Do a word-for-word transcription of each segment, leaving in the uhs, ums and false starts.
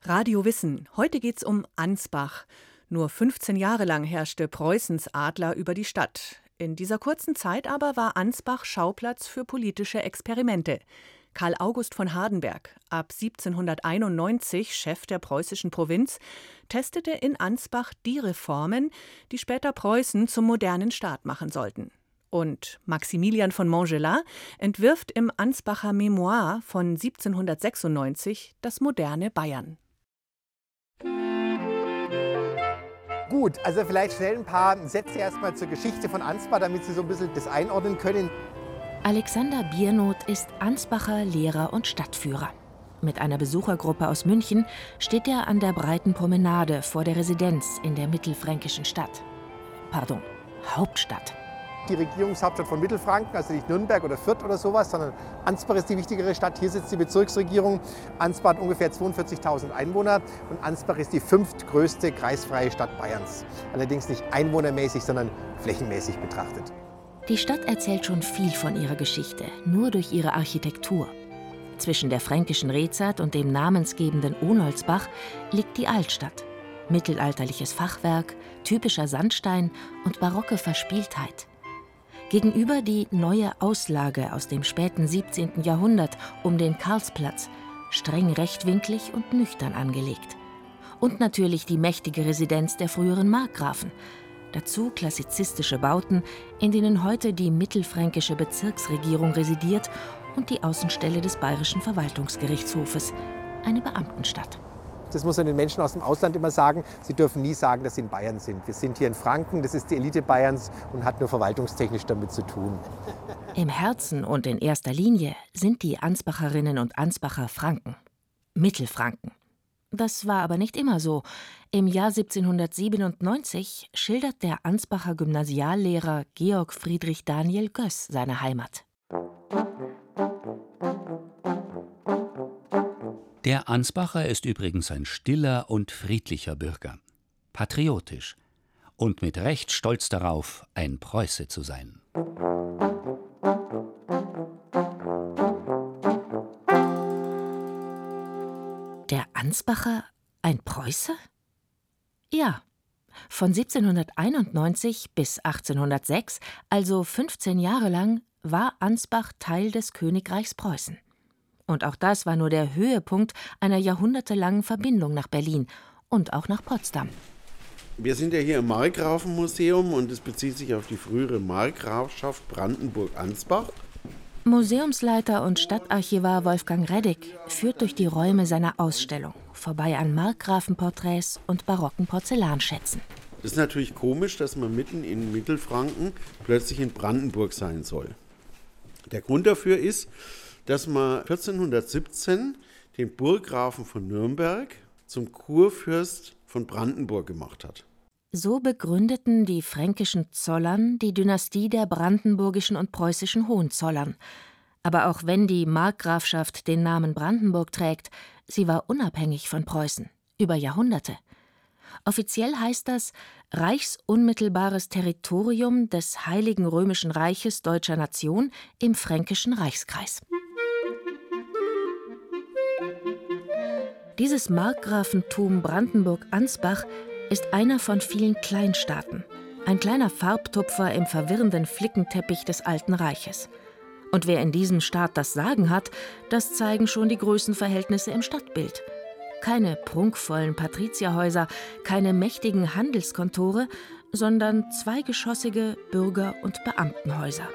Radio Wissen. Heute geht's um Ansbach. Nur fünfzehn Jahre lang herrschte Preußens Adler über die Stadt. In dieser kurzen Zeit aber war Ansbach Schauplatz für politische Experimente. Karl August von Hardenberg, ab siebzehnhunderteinundneunzig Chef der preußischen Provinz, testete in Ansbach die Reformen, die später Preußen zum modernen Staat machen sollten. Und Maximilian von Montgelas entwirft im Ansbacher Memoir von siebzehnhundertsechsundneunzig das moderne Bayern. Gut, also vielleicht schnell ein paar Sätze erstmal zur Geschichte von Ansbach, damit Sie so ein bisschen das einordnen können. Alexander Biernoth ist Ansbacher Lehrer und Stadtführer. Mit einer Besuchergruppe aus München steht er an der breiten Promenade vor der Residenz in der mittelfränkischen Stadt. Pardon, Hauptstadt. Die Regierungshauptstadt von Mittelfranken, also nicht Nürnberg oder Fürth oder sowas, sondern Ansbach ist die wichtigere Stadt. Hier sitzt die Bezirksregierung. Ansbach hat ungefähr zweiundvierzigtausend Einwohner und Ansbach ist die fünftgrößte kreisfreie Stadt Bayerns. Allerdings nicht einwohnermäßig, sondern flächenmäßig betrachtet. Die Stadt erzählt schon viel von ihrer Geschichte, nur durch ihre Architektur. Zwischen der fränkischen Rezat und dem namensgebenden Ohnolzbach liegt die Altstadt. Mittelalterliches Fachwerk, typischer Sandstein und barocke Verspieltheit. Gegenüber die neue Auslage aus dem späten siebzehnten Jahrhundert um den Karlsplatz, streng rechtwinklig und nüchtern angelegt. Und natürlich die mächtige Residenz der früheren Markgrafen. Dazu klassizistische Bauten, in denen heute die mittelfränkische Bezirksregierung residiert und die Außenstelle des Bayerischen Verwaltungsgerichtshofes, eine Beamtenstadt. Das muss man den Menschen aus dem Ausland immer sagen. Sie dürfen nie sagen, dass sie in Bayern sind. Wir sind hier in Franken, das ist die Elite Bayerns und hat nur verwaltungstechnisch damit zu tun. Im Herzen und in erster Linie sind die Ansbacherinnen und Ansbacher Franken. Mittelfranken. Das war aber nicht immer so. Im Jahr siebzehnhundertsiebenundneunzig schildert der Ansbacher Gymnasiallehrer Georg Friedrich Daniel Göss seine Heimat. Der Ansbacher ist übrigens ein stiller und friedlicher Bürger, patriotisch und mit Recht stolz darauf, ein Preuße zu sein. Der Ansbacher ein Preuße? Ja, von siebzehnhunderteinundneunzig bis achtzehnhundertsechs, also fünfzehn Jahre lang, war Ansbach Teil des Königreichs Preußen. Und auch das war nur der Höhepunkt einer jahrhundertelangen Verbindung nach Berlin und auch nach Potsdam. Wir sind ja hier im Markgrafenmuseum und es bezieht sich auf die frühere Markgrafschaft Brandenburg-Ansbach. Museumsleiter und Stadtarchivar Wolfgang Reddig führt durch die Räume seiner Ausstellung, vorbei an Markgrafenporträts und barocken Porzellanschätzen. Es ist natürlich komisch, dass man mitten in Mittelfranken plötzlich in Brandenburg sein soll. Der Grund dafür ist, dass man vierzehnhundertsiebzehn den Burggrafen von Nürnberg zum Kurfürst von Brandenburg gemacht hat. So begründeten die fränkischen Zollern die Dynastie der brandenburgischen und preußischen Hohenzollern. Aber auch wenn die Markgrafschaft den Namen Brandenburg trägt, sie war unabhängig von Preußen, über Jahrhunderte. Offiziell heißt das reichsunmittelbares Territorium des Heiligen Römischen Reiches Deutscher Nation im Fränkischen Reichskreis. Dieses Markgrafentum Brandenburg-Ansbach ist einer von vielen Kleinstaaten, ein kleiner Farbtupfer im verwirrenden Flickenteppich des Alten Reiches. Und wer in diesem Staat das Sagen hat, das zeigen schon die Größenverhältnisse im Stadtbild. Keine prunkvollen Patrizierhäuser, keine mächtigen Handelskontore, sondern zweigeschossige Bürger- und Beamtenhäuser.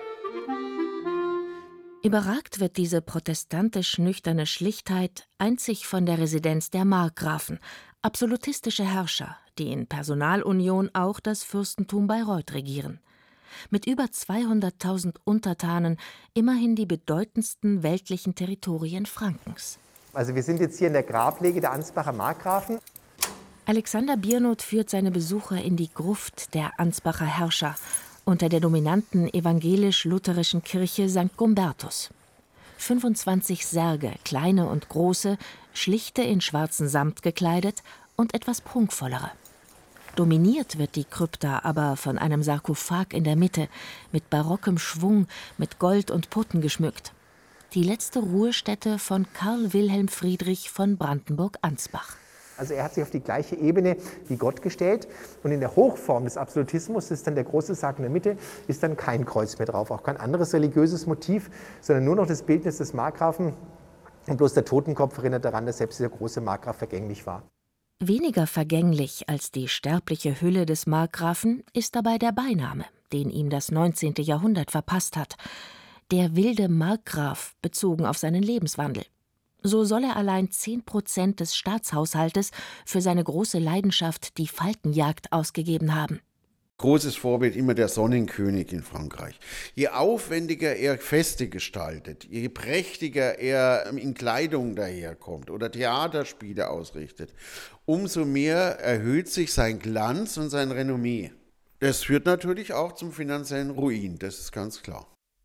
Überragt wird diese protestantisch-nüchterne Schlichtheit einzig von der Residenz der Markgrafen, absolutistische Herrscher, die in Personalunion auch das Fürstentum Bayreuth regieren. Mit über zweihunderttausend Untertanen immerhin die bedeutendsten weltlichen Territorien Frankens. Also wir sind jetzt hier in der Grablege der Ansbacher Markgrafen. Alexander Biernoth führt seine Besucher in die Gruft der Ansbacher Herrscher unter der dominanten evangelisch-lutherischen Kirche Sankt Gumbertus. fünfundzwanzig Särge, kleine und große, schlichte in schwarzen Samt gekleidet und etwas prunkvollere. Dominiert wird die Krypta aber von einem Sarkophag in der Mitte, mit barockem Schwung, mit Gold und Putten geschmückt. Die letzte Ruhestätte von Karl Wilhelm Friedrich von Brandenburg-Ansbach. Also er hat sich auf die gleiche Ebene wie Gott gestellt. Und in der Hochform des Absolutismus, das ist dann der große Sarg in der Mitte, ist dann kein Kreuz mehr drauf, auch kein anderes religiöses Motiv, sondern nur noch das Bildnis des Markgrafen. Und bloß der Totenkopf erinnert daran, dass selbst dieser große Markgraf vergänglich war. Weniger vergänglich als die sterbliche Hülle des Markgrafen ist dabei der Beiname, den ihm das neunzehnte Jahrhundert verpasst hat. Der wilde Markgraf, bezogen auf seinen Lebenswandel. So soll er allein zehn Prozent des Staatshaushaltes für seine große Leidenschaft, die Falkenjagd, ausgegeben haben. Großes Vorbild immer der Sonnenkönig in Frankreich. Je aufwendiger er Feste gestaltet, je prächtiger er in Kleidung daherkommt oder Theaterspiele ausrichtet, umso mehr erhöht sich sein Glanz und sein Renommee. Das führt natürlich auch zum finanziellen Ruin, das ist ganz klar.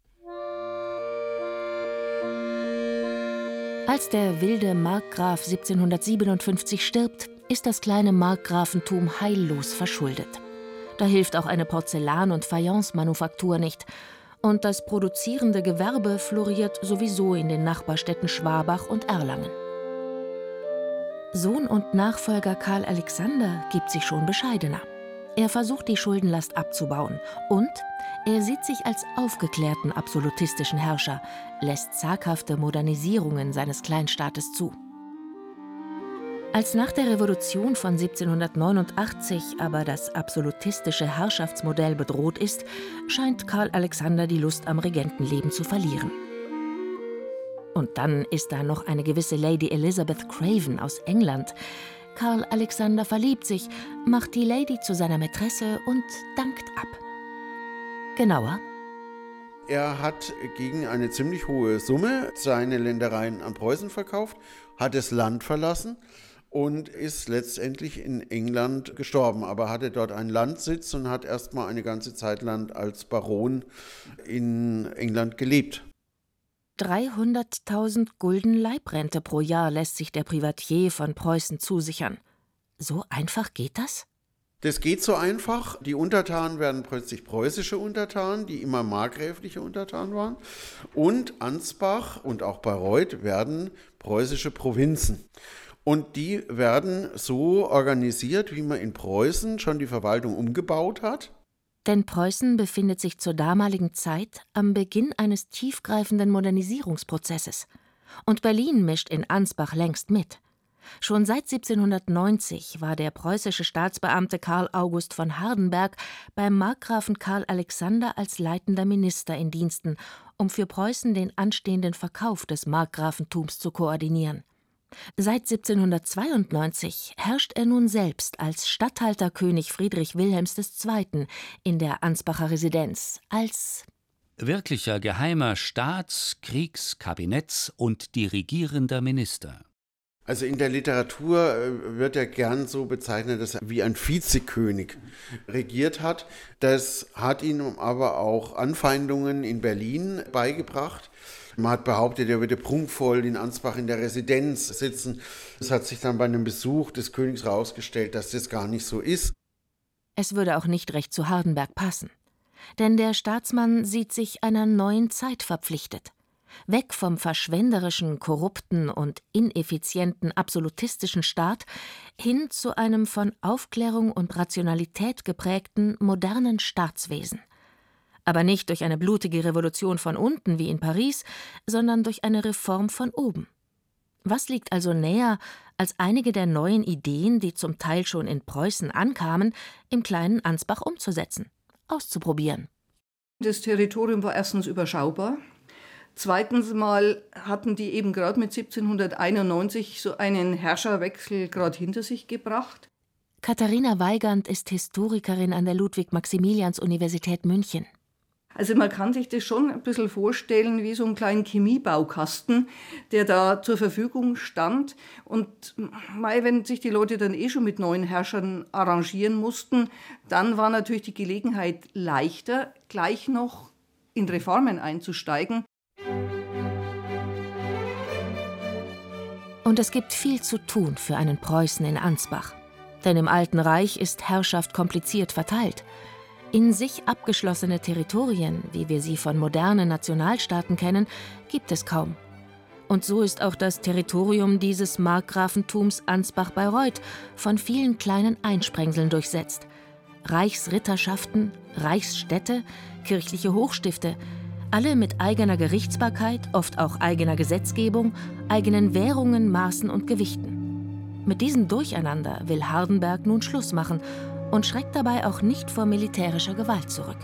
Als der wilde Markgraf siebzehnhundertsiebenundfünfzig stirbt, ist das kleine Markgrafentum heillos verschuldet. Da hilft auch eine Porzellan- und Fayence-Manufaktur nicht. Und das produzierende Gewerbe floriert sowieso in den Nachbarstädten Schwabach und Erlangen. Sohn und Nachfolger Karl Alexander gibt sich schon bescheidener. Er versucht, die Schuldenlast abzubauen. Und er sieht sich als aufgeklärten absolutistischen Herrscher, lässt zaghafte Modernisierungen seines Kleinstaates zu. Als nach der Revolution von siebzehnhundertneunundachtzig aber das absolutistische Herrschaftsmodell bedroht ist, scheint Karl Alexander die Lust am Regentenleben zu verlieren. Und dann ist da noch eine gewisse Lady Elizabeth Craven aus England. Karl Alexander verliebt sich, macht die Lady zu seiner Mätresse und dankt ab. Genauer: Er hat gegen eine ziemlich hohe Summe seine Ländereien an Preußen verkauft, hat das Land verlassen und ist letztendlich in England gestorben, aber hatte dort einen Landsitz und hat erst mal eine ganze Zeit lang als Baron in England gelebt. dreihunderttausend Gulden Leibrente pro Jahr lässt sich der Privatier von Preußen zusichern. So einfach geht das? Das geht so einfach. Die Untertanen werden plötzlich preußische Untertanen, die immer markgräfliche Untertanen waren. Und Ansbach und auch Bayreuth werden preußische Provinzen. Und die werden so organisiert, wie man in Preußen schon die Verwaltung umgebaut hat. Denn Preußen befindet sich zur damaligen Zeit am Beginn eines tiefgreifenden Modernisierungsprozesses. Und Berlin mischt in Ansbach längst mit. Schon seit siebzehnhundertneunzig war der preußische Staatsbeamte Karl August von Hardenberg beim Markgrafen Karl Alexander als leitender Minister in Diensten, um für Preußen den anstehenden Verkauf des Markgrafentums zu koordinieren. Seit siebzehnhundertzweiundneunzig herrscht er nun selbst als Statthalter König Friedrich Wilhelms der Zweite. in der Ansbacher Residenz, als wirklicher geheimer Staats-, Kriegs-, Kabinetts- und dirigierender Minister. Also in der Literatur wird er gern so bezeichnet, dass er wie ein Vizekönig regiert hat. Das hat ihm aber auch Anfeindungen in Berlin beigebracht. Man hat behauptet, er würde prunkvoll in Ansbach in der Residenz sitzen. Es hat sich dann bei einem Besuch des Königs herausgestellt, dass das gar nicht so ist. Es würde auch nicht recht zu Hardenberg passen. Denn der Staatsmann sieht sich einer neuen Zeit verpflichtet. Weg vom verschwenderischen, korrupten und ineffizienten absolutistischen Staat hin zu einem von Aufklärung und Rationalität geprägten, modernen Staatswesen. Aber nicht durch eine blutige Revolution von unten wie in Paris, sondern durch eine Reform von oben. Was liegt also näher, als einige der neuen Ideen, die zum Teil schon in Preußen ankamen, im kleinen Ansbach umzusetzen, auszuprobieren? Das Territorium war erstens überschaubar. Zweitens mal hatten die eben gerade mit siebzehnhunderteinundneunzig so einen Herrscherwechsel gerade hinter sich gebracht. Katharina Weigand ist Historikerin an der Ludwig-Maximilians-Universität München. Also man kann sich das schon ein bisschen vorstellen wie so einen kleinen Chemiebaukasten, der da zur Verfügung stand. Und mei, wenn sich die Leute dann eh schon mit neuen Herrschern arrangieren mussten, dann war natürlich die Gelegenheit leichter, gleich noch in Reformen einzusteigen. Und es gibt viel zu tun für einen Preußen in Ansbach. Denn im Alten Reich ist Herrschaft kompliziert verteilt. In sich abgeschlossene Territorien, wie wir sie von modernen Nationalstaaten kennen, gibt es kaum. Und so ist auch das Territorium dieses Markgrafentums Ansbach-Bayreuth von vielen kleinen Einsprengseln durchsetzt. Reichsritterschaften, Reichsstädte, kirchliche Hochstifte, alle mit eigener Gerichtsbarkeit, oft auch eigener Gesetzgebung, eigenen Währungen, Maßen und Gewichten. Mit diesem Durcheinander will Hardenberg nun Schluss machen und schreckt dabei auch nicht vor militärischer Gewalt zurück.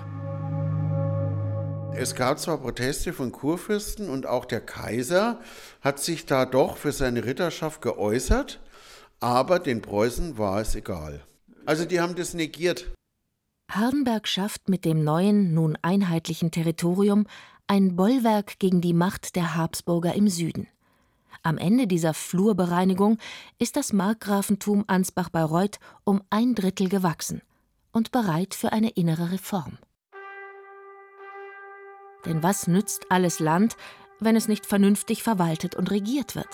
Es gab zwar Proteste von Kurfürsten und auch der Kaiser hat sich da doch für seine Ritterschaft geäußert, aber den Preußen war es egal. Also die haben das negiert. Hardenberg schafft mit dem neuen, nun einheitlichen Territorium ein Bollwerk gegen die Macht der Habsburger im Süden. Am Ende dieser Flurbereinigung ist das Markgrafentum Ansbach-Bayreuth um ein Drittel gewachsen und bereit für eine innere Reform. Denn was nützt alles Land, wenn es nicht vernünftig verwaltet und regiert wird?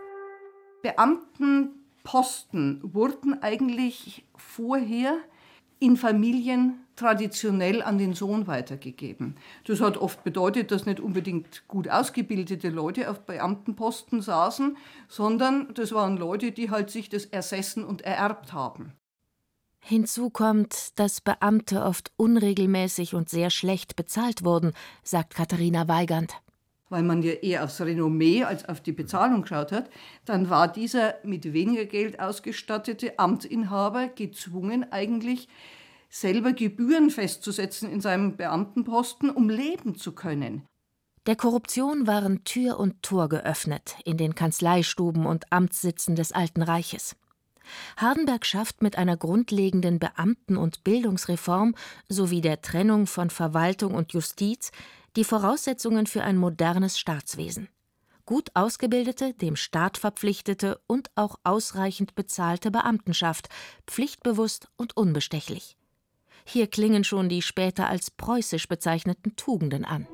Beamtenposten wurden eigentlich vorher in Familien traditionell an den Sohn weitergegeben. Das hat oft bedeutet, dass nicht unbedingt gut ausgebildete Leute auf Beamtenposten saßen, sondern das waren Leute, die halt sich das ersessen und ererbt haben. Hinzu kommt, dass Beamte oft unregelmäßig und sehr schlecht bezahlt wurden, sagt Katharina Weigand. Weil man ja eher aufs Renommee als auf die Bezahlung geschaut hat, dann war dieser mit weniger Geld ausgestattete Amtsinhaber gezwungen, eigentlich selber Gebühren festzusetzen in seinem Beamtenposten, um leben zu können. Der Korruption waren Tür und Tor geöffnet in den Kanzleistuben und Amtssitzen des Alten Reiches. Hardenberg schafft mit einer grundlegenden Beamten- und Bildungsreform sowie der Trennung von Verwaltung und Justiz die Voraussetzungen für ein modernes Staatswesen. Gut ausgebildete, dem Staat verpflichtete und auch ausreichend bezahlte Beamtenschaft, pflichtbewusst und unbestechlich. Hier klingen schon die später als preußisch bezeichneten Tugenden an.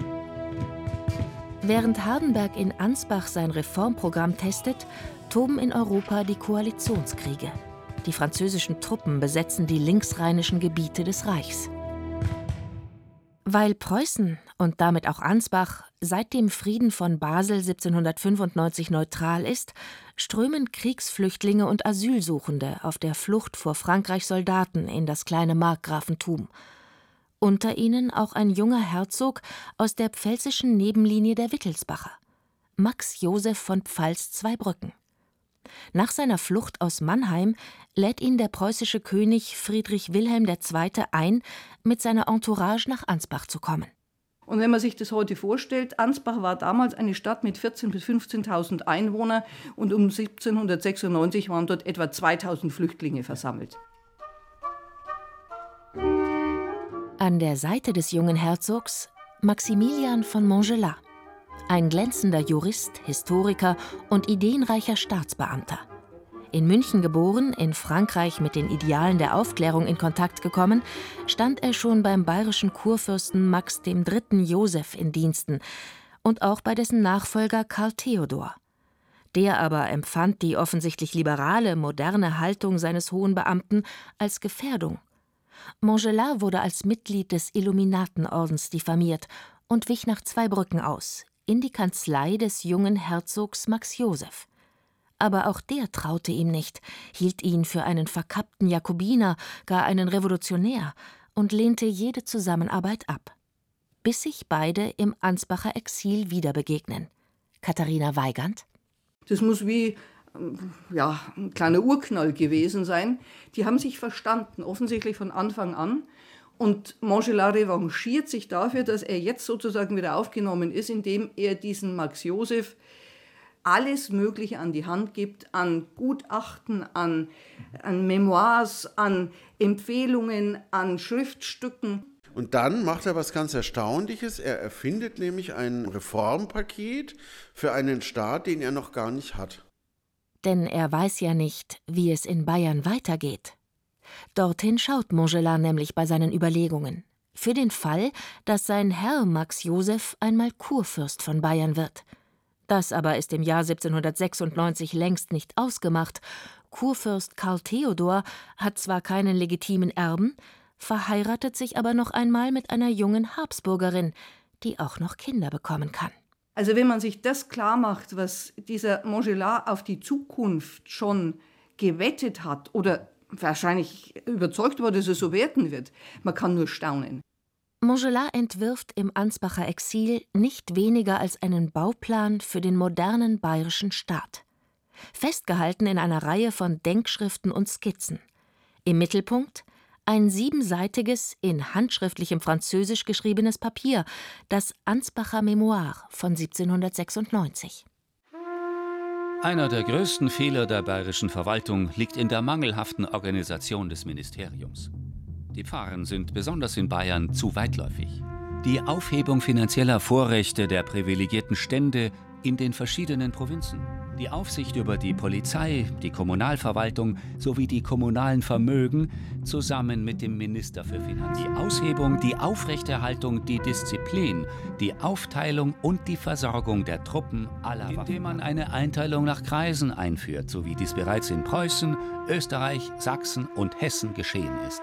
Während Hardenberg in Ansbach sein Reformprogramm testet, toben in Europa die Koalitionskriege. Die französischen Truppen besetzen die linksrheinischen Gebiete des Reichs. Weil Preußen und damit auch Ansbach seit dem Frieden von Basel siebzehnhundertfünfundneunzig neutral ist, strömen Kriegsflüchtlinge und Asylsuchende auf der Flucht vor Frankreichs Soldaten in das kleine Markgrafentum. Unter ihnen auch ein junger Herzog aus der pfälzischen Nebenlinie der Wittelsbacher, Max Joseph von Pfalz-Zweibrücken. Nach seiner Flucht aus Mannheim lädt ihn der preußische König Friedrich Wilhelm der Zweite ein, mit seiner Entourage nach Ansbach zu kommen. Und wenn man sich das heute vorstellt, Ansbach war damals eine Stadt mit vierzehntausend bis fünfzehntausend Einwohnern und um siebzehnhundertsechsundneunzig waren dort etwa zweitausend Flüchtlinge versammelt. An der Seite des jungen Herzogs Maximilian von Montgelas, ein glänzender Jurist, Historiker und ideenreicher Staatsbeamter. In München geboren, in Frankreich mit den Idealen der Aufklärung in Kontakt gekommen, stand er schon beim bayerischen Kurfürsten Max dem Dritten Joseph in Diensten und auch bei dessen Nachfolger Karl Theodor. Der aber empfand die offensichtlich liberale, moderne Haltung seines hohen Beamten als Gefährdung. Montgelas wurde als Mitglied des Illuminatenordens diffamiert und wich nach Zweibrücken aus, in die Kanzlei des jungen Herzogs Max Joseph. Aber auch der traute ihm nicht, hielt ihn für einen verkappten Jakobiner, gar einen Revolutionär und lehnte jede Zusammenarbeit ab. Bis sich beide im Ansbacher Exil wieder begegnen. Katharina Weigand. Das muss wie ja, ein kleiner Urknall gewesen sein. Die haben sich verstanden, offensichtlich von Anfang an. Und Montgelas revanchiert sich dafür, dass er jetzt sozusagen wieder aufgenommen ist, indem er diesen Max Joseph alles Mögliche an die Hand gibt, an Gutachten, an, an Memoirs, an Empfehlungen, an Schriftstücken. Und dann macht er was ganz Erstaunliches. Er erfindet nämlich ein Reformpaket für einen Staat, den er noch gar nicht hat. Denn er weiß ja nicht, wie es in Bayern weitergeht. Dorthin schaut Montgelas nämlich bei seinen Überlegungen. Für den Fall, dass sein Herr Max Joseph einmal Kurfürst von Bayern wird. Das aber ist im Jahr siebzehnhundertsechsundneunzig längst nicht ausgemacht. Kurfürst Karl Theodor hat zwar keinen legitimen Erben, verheiratet sich aber noch einmal mit einer jungen Habsburgerin, die auch noch Kinder bekommen kann. Also wenn man sich das klar macht, was dieser Montgelas auf die Zukunft schon gewettet hat oder wahrscheinlich überzeugt war, dass es so werden wird, man kann nur staunen. Montgelas entwirft im Ansbacher Exil nicht weniger als einen Bauplan für den modernen bayerischen Staat. Festgehalten in einer Reihe von Denkschriften und Skizzen. Im Mittelpunkt ein siebenseitiges, in handschriftlichem Französisch geschriebenes Papier, das Ansbacher Memoire von siebzehnhundertsechsundneunzig. Einer der größten Fehler der bayerischen Verwaltung liegt in der mangelhaften Organisation des Ministeriums. Die Pfarren sind besonders in Bayern zu weitläufig. Die Aufhebung finanzieller Vorrechte der privilegierten Stände in den verschiedenen Provinzen, die Aufsicht über die Polizei, die Kommunalverwaltung sowie die kommunalen Vermögen zusammen mit dem Minister für Finanzen, die Aushebung, die Aufrechterhaltung, die Disziplin, die Aufteilung und die Versorgung der Truppen aller Waffen, indem man eine Einteilung nach Kreisen einführt, so wie dies bereits in Preußen, Österreich, Sachsen und Hessen geschehen ist.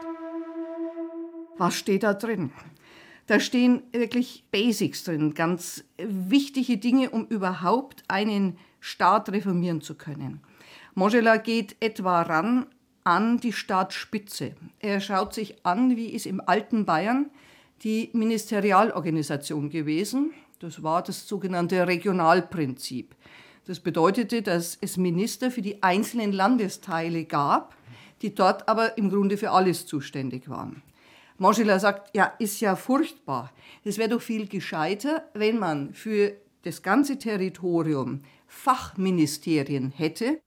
Was steht da drin? Da stehen wirklich Basics drin, ganz wichtige Dinge, um überhaupt einen Staat reformieren zu können. Montgelas geht etwa ran an die Staatsspitze. Er schaut sich an, wie ist im alten Bayern die Ministerialorganisation gewesen. Das war das sogenannte Regionalprinzip. Das bedeutete, dass es Minister für die einzelnen Landesteile gab, die dort aber im Grunde für alles zuständig waren. Montgelas sagt, ja, ist ja furchtbar. Es wäre doch viel gescheiter, wenn man für das ganze Territorium Fachministerien hätte.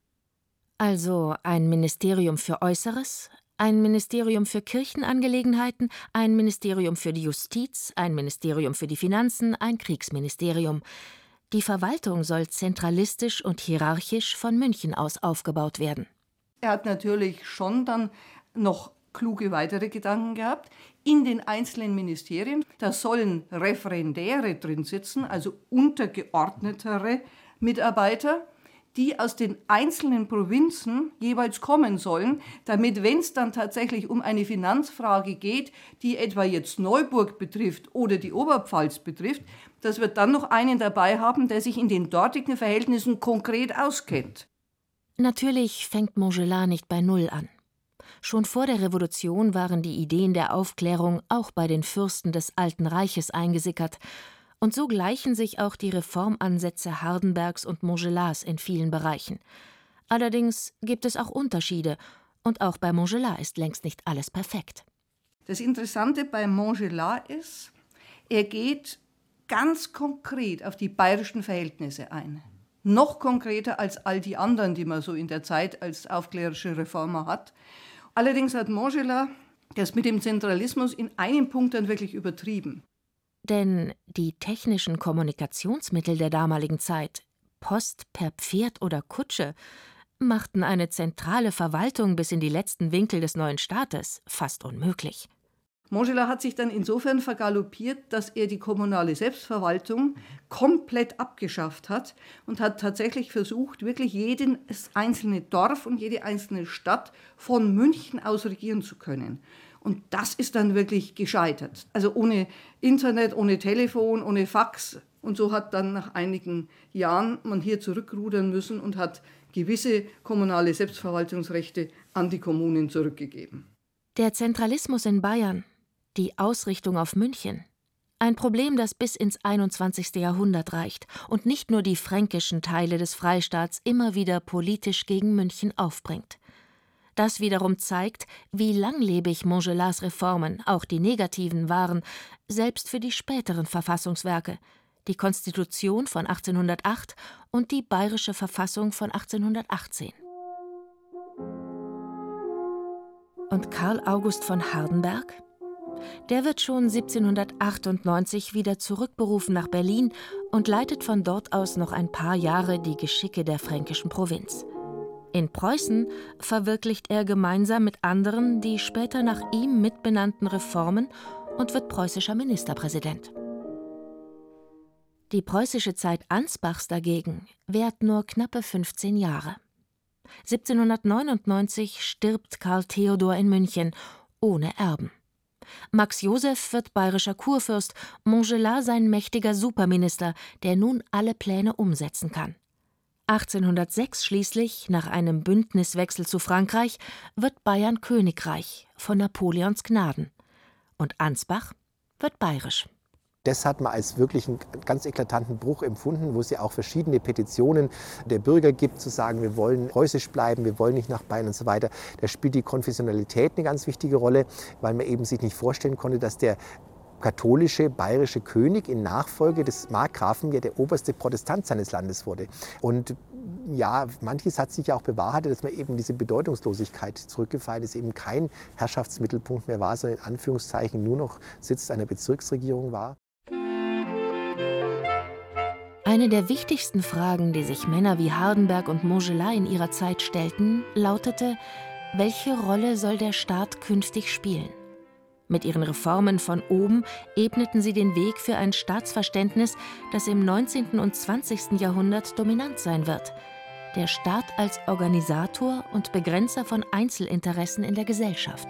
Also ein Ministerium für Äußeres, ein Ministerium für Kirchenangelegenheiten, ein Ministerium für die Justiz, ein Ministerium für die Finanzen, ein Kriegsministerium. Die Verwaltung soll zentralistisch und hierarchisch von München aus aufgebaut werden. Er hat natürlich schon dann noch kluge weitere Gedanken gehabt. In den einzelnen Ministerien, da sollen Referendäre drin sitzen, also untergeordnetere Mitarbeiter, die aus den einzelnen Provinzen jeweils kommen sollen, damit, wenn es dann tatsächlich um eine Finanzfrage geht, die etwa jetzt Neuburg betrifft oder die Oberpfalz betrifft, dass wir dann noch einen dabei haben, der sich in den dortigen Verhältnissen konkret auskennt. Natürlich fängt Montgelas nicht bei Null an. Schon vor der Revolution waren die Ideen der Aufklärung auch bei den Fürsten des Alten Reiches eingesickert. Und so gleichen sich auch die Reformansätze Hardenbergs und Montgelas in vielen Bereichen. Allerdings gibt es auch Unterschiede. Und auch bei Montgelas ist längst nicht alles perfekt. Das Interessante bei Montgelas ist, er geht ganz konkret auf die bayerischen Verhältnisse ein. Noch konkreter als all die anderen, die man so in der Zeit als aufklärerische Reformer hat. Allerdings hat Montgelas das mit dem Zentralismus in einem Punkt dann wirklich übertrieben. Denn die technischen Kommunikationsmittel der damaligen Zeit, Post per Pferd oder Kutsche, machten eine zentrale Verwaltung bis in die letzten Winkel des neuen Staates fast unmöglich. Montgelas hat sich dann insofern vergaloppiert, dass er die kommunale Selbstverwaltung komplett abgeschafft hat und hat tatsächlich versucht, wirklich jedes einzelne Dorf und jede einzelne Stadt von München aus regieren zu können. Und das ist dann wirklich gescheitert. Also ohne Internet, ohne Telefon, ohne Fax. Und so hat dann nach einigen Jahren man hier zurückrudern müssen und hat gewisse kommunale Selbstverwaltungsrechte an die Kommunen zurückgegeben. Der Zentralismus in Bayern, die Ausrichtung auf München, ein Problem, das bis ins einundzwanzigste Jahrhundert reicht und nicht nur die fränkischen Teile des Freistaats immer wieder politisch gegen München aufbringt. Das wiederum zeigt, wie langlebig Montgelas Reformen, auch die negativen, waren, selbst für die späteren Verfassungswerke, die Konstitution von achtzehnhundertacht und die Bayerische Verfassung von achtzehnhundertachtzehn. Und Karl August von Hardenberg? Der wird schon siebzehnhundertachtundneunzig wieder zurückberufen nach Berlin und leitet von dort aus noch ein paar Jahre die Geschicke der fränkischen Provinz. In Preußen verwirklicht er gemeinsam mit anderen die später nach ihm mitbenannten Reformen und wird preußischer Ministerpräsident. Die preußische Zeit Ansbachs dagegen währt nur knappe fünfzehn Jahre. siebzehnhundertneunundneunzig stirbt Karl Theodor in München, ohne Erben. Max Joseph wird bayerischer Kurfürst, Montgelas sein mächtiger Superminister, der nun alle Pläne umsetzen kann. achtzehnhundertsechs schließlich, nach einem Bündniswechsel zu Frankreich, wird Bayern Königreich von Napoleons Gnaden. Und Ansbach wird bayerisch. Das hat man als wirklich einen ganz eklatanten Bruch empfunden, wo es ja auch verschiedene Petitionen der Bürger gibt, zu sagen, wir wollen preußisch bleiben, wir wollen nicht nach Bayern und so weiter. Da spielt die Konfessionalität eine ganz wichtige Rolle, weil man eben sich nicht vorstellen konnte, dass der katholische bayerische König in Nachfolge des Markgrafen ja der oberste Protestant seines Landes wurde. Und ja, manches hat sich ja auch bewahrheitet, dass man eben diese Bedeutungslosigkeit zurückgefallen ist, eben kein Herrschaftsmittelpunkt mehr war, sondern in Anführungszeichen nur noch Sitz einer Bezirksregierung war. Eine der wichtigsten Fragen, die sich Männer wie Hardenberg und Montgelas in ihrer Zeit stellten, lautete: Welche Rolle soll der Staat künftig spielen? Mit ihren Reformen von oben ebneten sie den Weg für ein Staatsverständnis, das im neunzehnten und zwanzigsten Jahrhundert dominant sein wird. Der Staat als Organisator und Begrenzer von Einzelinteressen in der Gesellschaft.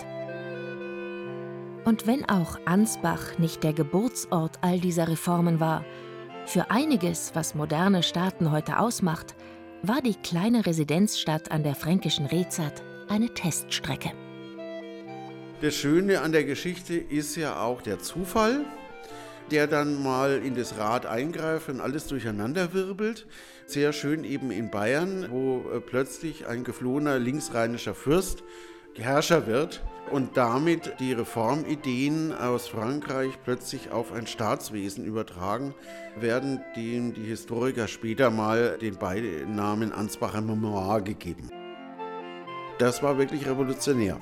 Und wenn auch Ansbach nicht der Geburtsort all dieser Reformen war, für einiges, was moderne Staaten heute ausmacht, war die kleine Residenzstadt an der fränkischen Rezat eine Teststrecke. Das Schöne an der Geschichte ist ja auch der Zufall, der dann mal in das Rad eingreift und alles durcheinander wirbelt. Sehr schön eben in Bayern, wo plötzlich ein geflohener linksrheinischer Fürst Herrscher wird und damit die Reformideen aus Frankreich plötzlich auf ein Staatswesen übertragen werden, dem die Historiker später mal den Beinamen Ansbacher Memoir gegeben. Das war wirklich revolutionär.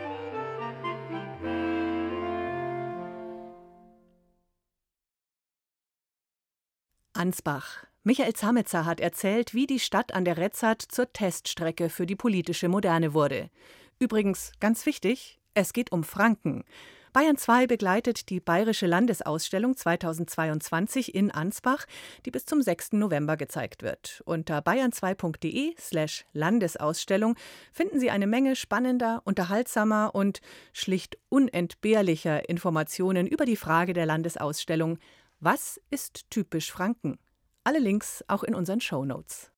Ansbach. Michael Zametzer hat erzählt, wie die Stadt an der Rezat zur Teststrecke für die politische Moderne wurde. Übrigens, ganz wichtig, es geht um Franken. Bayern zwei begleitet die Bayerische Landesausstellung zweitausendzweiundzwanzig in Ansbach, die bis zum sechsten November gezeigt wird. Unter bayern zwei punkt de slash Landesausstellung finden Sie eine Menge spannender, unterhaltsamer und schlicht unentbehrlicher Informationen über die Frage der Landesausstellung: Was ist typisch Franken? Alle Links auch in unseren Shownotes.